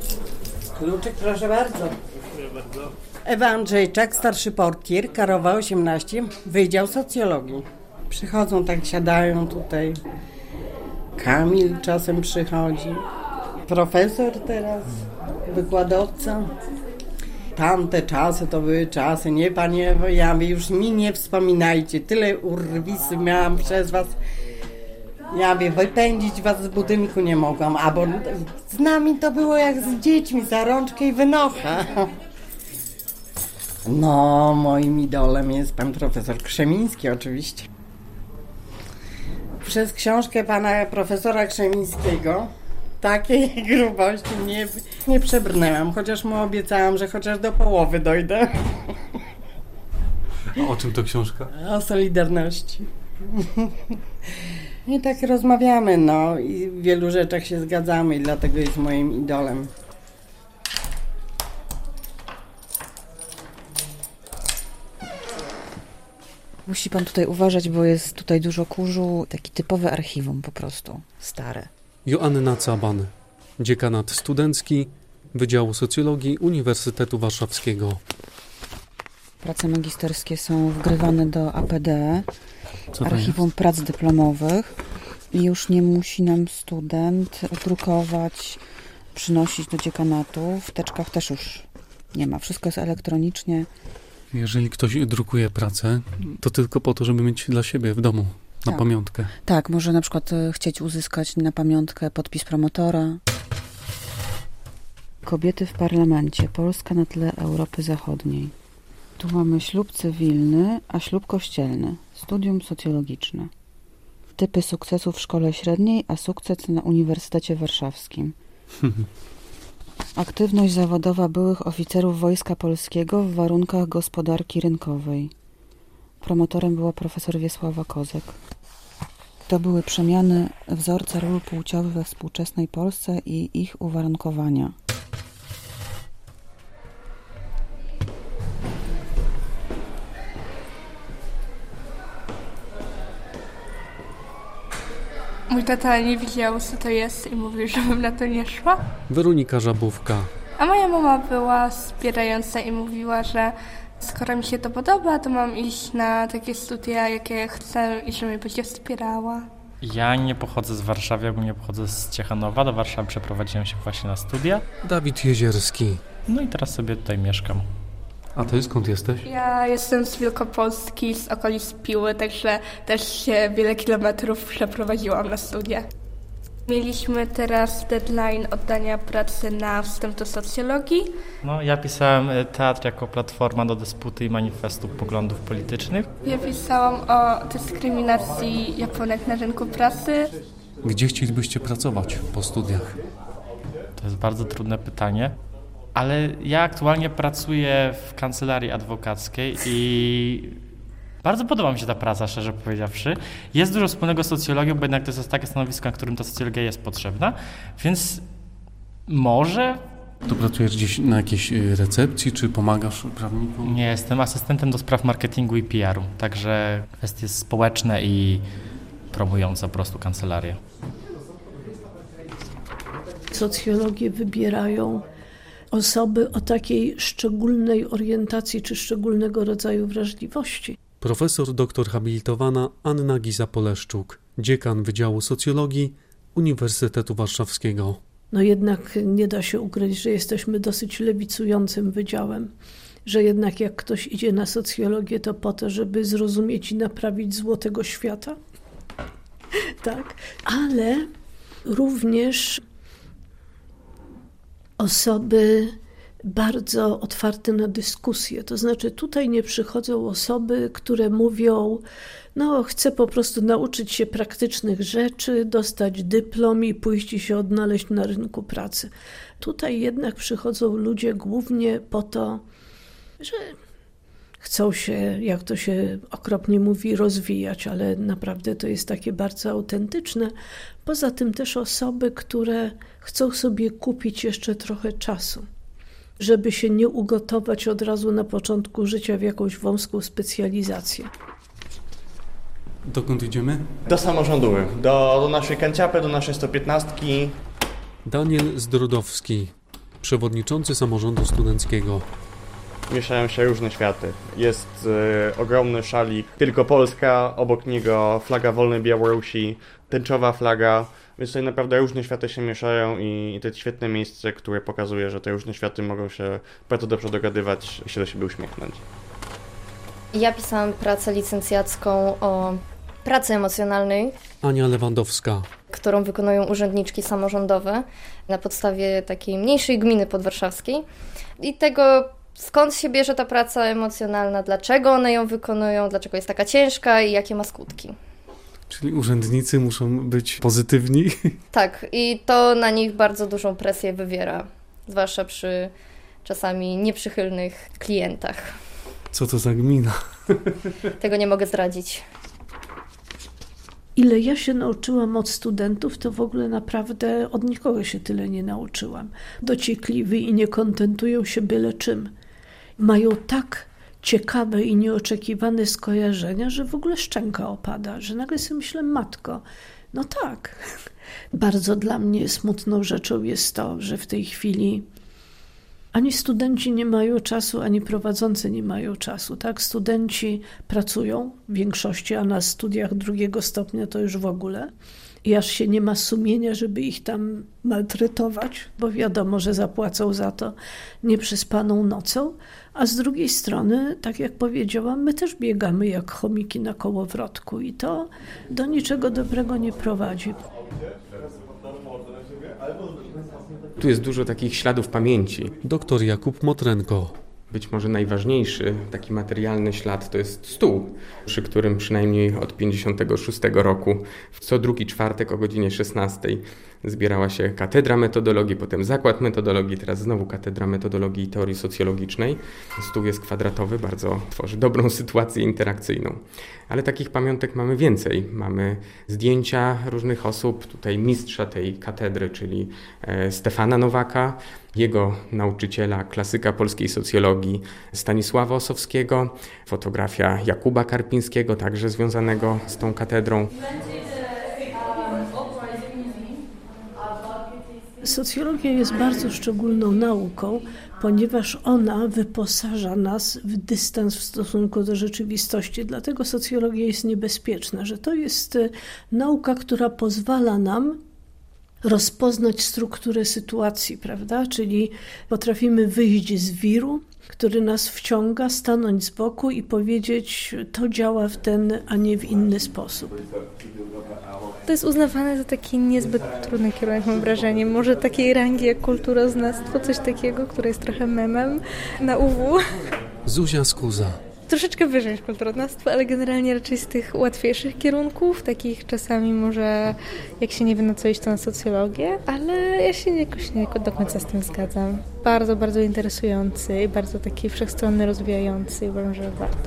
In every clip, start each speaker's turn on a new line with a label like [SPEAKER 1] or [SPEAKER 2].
[SPEAKER 1] Kluczyk, proszę bardzo.
[SPEAKER 2] Dziękuję bardzo.
[SPEAKER 1] Ewa Andrzejczak, starszy portier, Karowa 18, Wydział Socjologii. Przychodzą, tak siadają tutaj. Kamil czasem przychodzi. Profesor teraz, wykładowca. Tamte czasy to były czasy, nie panie Ewo, ja już mi nie wspominajcie. Tyle urwisy miałam przez was. Ja wypędzić was z budynku nie mogłam, a bo z nami to było jak z dziećmi, za rączkę i wynocha. No, moim idolem jest pan profesor Krzemiński oczywiście. Przez książkę pana profesora Krzemińskiego takiej grubości nie przebrnęłam, chociaż mu obiecałam, że chociaż do połowy dojdę.
[SPEAKER 2] A o czym to książka?
[SPEAKER 1] O Solidarności. I tak rozmawiamy, no i w wielu rzeczach się zgadzamy i dlatego jest moim idolem.
[SPEAKER 3] Musi pan tutaj uważać, bo jest tutaj dużo kurzu, taki typowy archiwum po prostu, stare.
[SPEAKER 2] Joanna Caban, dziekanat studencki Wydziału Socjologii Uniwersytetu Warszawskiego.
[SPEAKER 3] Prace magisterskie są wgrywane do APD,
[SPEAKER 2] Co to
[SPEAKER 3] archiwum
[SPEAKER 2] jest?
[SPEAKER 3] prac dyplomowych i już nie musi nam student drukować, przynosić do dziekanatu. W teczkach też już nie ma, wszystko jest elektronicznie.
[SPEAKER 2] Jeżeli ktoś drukuje pracę, to tylko po to, żeby mieć dla siebie w domu, na
[SPEAKER 3] Tak.
[SPEAKER 2] pamiątkę.
[SPEAKER 3] Tak, może na przykład chcieć uzyskać na pamiątkę podpis promotora. Kobiety w parlamencie. Polska na tle Europy Zachodniej. Tu mamy ślub cywilny, a ślub kościelny. Studium socjologiczne. Typy sukcesu w szkole średniej, a sukces na Uniwersytecie Warszawskim. Aktywność zawodowa byłych oficerów Wojska Polskiego w warunkach gospodarki rynkowej. Promotorem była profesor Wiesława Kozek. To były przemiany wzorca ról płciowych we współczesnej Polsce i ich uwarunkowania.
[SPEAKER 4] Mój tata nie wiedział, co to jest i mówił, żebym na to nie szła.
[SPEAKER 2] Weronika Żabówka.
[SPEAKER 4] A moja mama była wspierająca i mówiła, że skoro mi się to podoba, to mam iść na takie studia, jakie chcę i że mnie będzie wspierała.
[SPEAKER 5] Ja nie pochodzę z Warszawy, ogólnie pochodzę z Ciechanowa. Do Warszawy przeprowadziłem się właśnie na studia.
[SPEAKER 2] Dawid Jezierski.
[SPEAKER 5] No i teraz sobie tutaj mieszkam.
[SPEAKER 2] A ty skąd jesteś?
[SPEAKER 4] Ja jestem z Wielkopolski, z okolic Piły, także też się wiele kilometrów przeprowadziłam na studia. Mieliśmy teraz deadline oddania pracy na wstęp do socjologii.
[SPEAKER 5] No, ja pisałem teatr jako platforma do dysputy i manifestu poglądów politycznych.
[SPEAKER 4] Ja pisałam o dyskryminacji Japonek na rynku pracy.
[SPEAKER 2] Gdzie chcielibyście pracować po studiach?
[SPEAKER 5] To jest bardzo trudne pytanie, ale ja aktualnie pracuję w kancelarii adwokackiej i bardzo podoba mi się ta praca, szczerze powiedziawszy. Jest dużo wspólnego z socjologią, bo jednak to jest takie stanowisko, na którym ta socjologia jest potrzebna, więc może...
[SPEAKER 2] To pracujesz gdzieś na jakiejś recepcji, czy pomagasz prawnikom?
[SPEAKER 5] Nie, jestem asystentem do spraw marketingu i PR-u, także kwestie społeczne i promujące po prostu kancelarię.
[SPEAKER 6] Socjologię wybierają osoby o takiej szczególnej orientacji czy szczególnego rodzaju wrażliwości.
[SPEAKER 2] Profesor doktor habilitowana Anna Giza-Poleszczuk, dziekan Wydziału Socjologii Uniwersytetu Warszawskiego.
[SPEAKER 6] No jednak nie da się ukryć, że jesteśmy dosyć lewicującym wydziałem, że jednak jak ktoś idzie na socjologię, to po to, żeby zrozumieć i naprawić zło tego świata. Tak, ale również osoby bardzo otwarte na dyskusję. To znaczy tutaj nie przychodzą osoby, które mówią, no chcę po prostu nauczyć się praktycznych rzeczy, dostać dyplom i pójść i się odnaleźć na rynku pracy. Tutaj jednak przychodzą ludzie głównie po to, że chcą się, jak to się okropnie mówi, rozwijać, ale naprawdę to jest takie bardzo autentyczne. Poza tym też osoby, które chcą sobie kupić jeszcze trochę czasu, żeby się nie ugotować od razu na początku życia w jakąś wąską specjalizację.
[SPEAKER 2] Dokąd idziemy?
[SPEAKER 7] Do samorządowych, do naszej kanciapy, do naszej 115.
[SPEAKER 2] Daniel Zdrodowski, przewodniczący samorządu studenckiego.
[SPEAKER 7] Mieszają się różne światy. Jest ogromny szalik, tylko Polska, obok niego flaga wolnej Białorusi, tęczowa flaga, więc tutaj naprawdę różne światy się mieszają i to jest świetne miejsce, które pokazuje, że te różne światy mogą się bardzo dobrze dogadywać i się do siebie uśmiechnąć.
[SPEAKER 8] Ja pisałam pracę licencjacką o pracy emocjonalnej.
[SPEAKER 2] Ania Lewandowska.
[SPEAKER 8] Którą wykonują urzędniczki samorządowe na podstawie takiej mniejszej gminy podwarszawskiej. I tego, skąd się bierze ta praca emocjonalna, dlaczego one ją wykonują, dlaczego jest taka ciężka i jakie ma skutki.
[SPEAKER 2] Czyli urzędnicy muszą być pozytywni?
[SPEAKER 8] Tak, i to na nich bardzo dużą presję wywiera, zwłaszcza przy czasami nieprzychylnych klientach.
[SPEAKER 2] Co to za gmina?
[SPEAKER 8] Tego nie mogę zdradzić.
[SPEAKER 6] Ile ja się nauczyłam od studentów, to w ogóle naprawdę od nikogo się tyle nie nauczyłam. Dociekliwi i nie kontentują się byle czym. Mają tak ciekawe i nieoczekiwane skojarzenia, że w ogóle szczęka opada, że nagle sobie myślę, matko, no tak. Bardzo dla mnie smutną rzeczą jest to, że w tej chwili ani studenci nie mają czasu, ani prowadzący nie mają czasu. Tak? Studenci pracują w większości, a na studiach 2. stopnia to już w ogóle. I aż się nie ma sumienia, żeby ich tam maltretować, bo wiadomo, że zapłacą za to nieprzespaną nocą. A z drugiej strony, tak jak powiedziałam, my też biegamy jak chomiki na kołowrotku i to do niczego dobrego nie prowadzi.
[SPEAKER 9] Tu jest dużo takich śladów pamięci.
[SPEAKER 2] Doktor Jakub Motrenko.
[SPEAKER 9] Być może najważniejszy taki materialny ślad to jest stół, przy którym przynajmniej od 1956 roku co drugi czwartek o godzinie 16 zbierała się katedra metodologii, potem zakład metodologii, teraz znowu katedra metodologii i teorii socjologicznej. Stół jest kwadratowy, bardzo tworzy dobrą sytuację interakcyjną. Ale takich pamiątek mamy więcej. Mamy zdjęcia różnych osób, tutaj mistrza tej katedry, czyli Stefana Nowaka, jego nauczyciela, klasyka polskiej socjologii Stanisława Ossowskiego, fotografia Jakuba Karpińskiego, także związanego z tą katedrą.
[SPEAKER 6] Socjologia jest bardzo szczególną nauką, ponieważ ona wyposaża nas w dystans w stosunku do rzeczywistości. Dlatego socjologia jest niebezpieczna, że to jest nauka, która pozwala nam rozpoznać strukturę sytuacji, prawda? Czyli potrafimy wyjść z wiru, który nas wciąga, stanąć z boku i powiedzieć, to działa w ten, a nie w inny sposób.
[SPEAKER 4] To jest uznawane za taki niezbyt trudny kierunek, mam wrażenie. Może takiej rangi jak kulturoznawstwo, coś takiego, które jest trochę memem na UW.
[SPEAKER 2] Zuzia Skuza.
[SPEAKER 4] Troszeczkę wyżej niż kulturoznawstwo, ale generalnie raczej z tych łatwiejszych kierunków, takich czasami może jak się nie wie na co iść, to na socjologię, ale ja się jakoś nie do końca z tym zgadzam. Bardzo, bardzo interesujący i bardzo taki wszechstronny, rozwijający i uważam, że warto.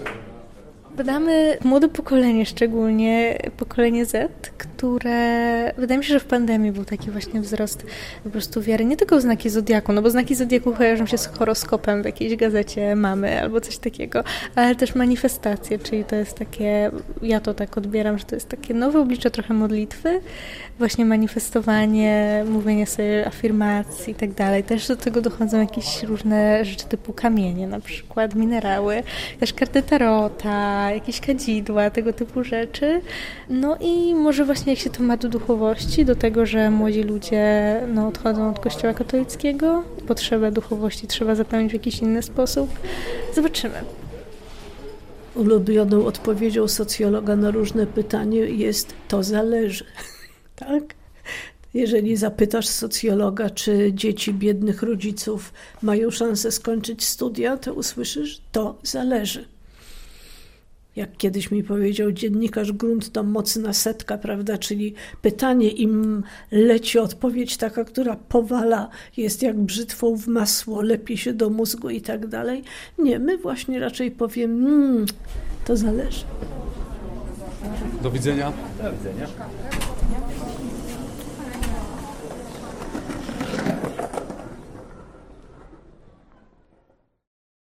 [SPEAKER 4] Badamy młode pokolenie, szczególnie pokolenie Z, które wydaje mi się, że w pandemii był taki właśnie wzrost po prostu wiary, nie tylko w znaki Zodiaku, no bo znaki Zodiaku kojarzą się z horoskopem w jakiejś gazecie mamy albo coś takiego, ale też manifestacje, czyli to jest takie, ja to tak odbieram, że to jest takie nowe oblicze trochę modlitwy, właśnie manifestowanie, mówienie sobie afirmacji i tak dalej. Też do tego dochodzą jakieś różne rzeczy typu kamienie, na przykład minerały, też karty tarota, jakieś kadzidła, tego typu rzeczy. No i może właśnie jak się to ma do duchowości, do tego, że młodzi ludzie odchodzą od kościoła katolickiego, potrzebę duchowości trzeba zapełnić w jakiś inny sposób. Zobaczymy.
[SPEAKER 6] Ulubioną odpowiedzią socjologa na różne pytanie jest to zależy. Tak? Jeżeli zapytasz socjologa, czy dzieci biednych rodziców mają szansę skończyć studia, to usłyszysz, to zależy. Jak kiedyś mi powiedział dziennikarz, grunt to mocna setka, prawda? Czyli pytanie, im leci odpowiedź taka, która powala, jest jak brzytwą w masło, lepi się do mózgu i tak dalej. Nie, my właśnie raczej powiem, to zależy.
[SPEAKER 2] Do widzenia.
[SPEAKER 10] Do widzenia.